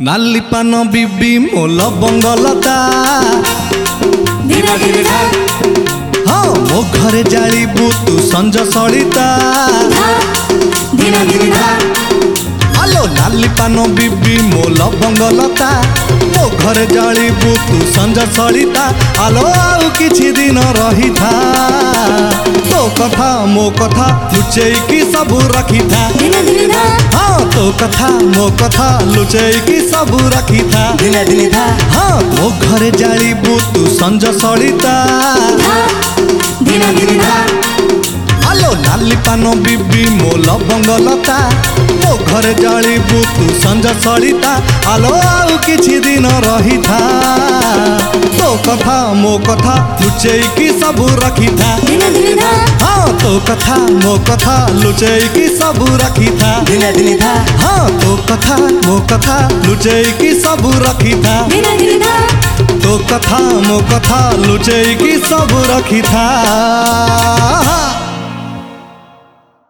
नाली पान बीबी मोल बंगलता हाँ मो घरे जाइबू तू संज सलिता आलो नाली पान बीबी मोल बंगलता मो घरे जाइबू तू संज सलिता आलो आउ किछि दिन रही था तो कथा मो कथा लुचेकी सब रखी था हाँ तो कथा मो कथा लुचेकी सब रखी था हाँ मो घरे जाइबू तू संज सलिता आलो नाली पान बीबी मोल बंगलता मो घरे जाइबू तू संज सलिता आलो आउ किछि दिन रही था तो कथा मो कथा लुचेकी सब रखी था हाँ तो कथा मो कथा लुचेकी सब रखी था हाँ तो कथा मो कथा लुचेकी सब रखी था तो कथा मो कथा लुचेकी सब रखी था।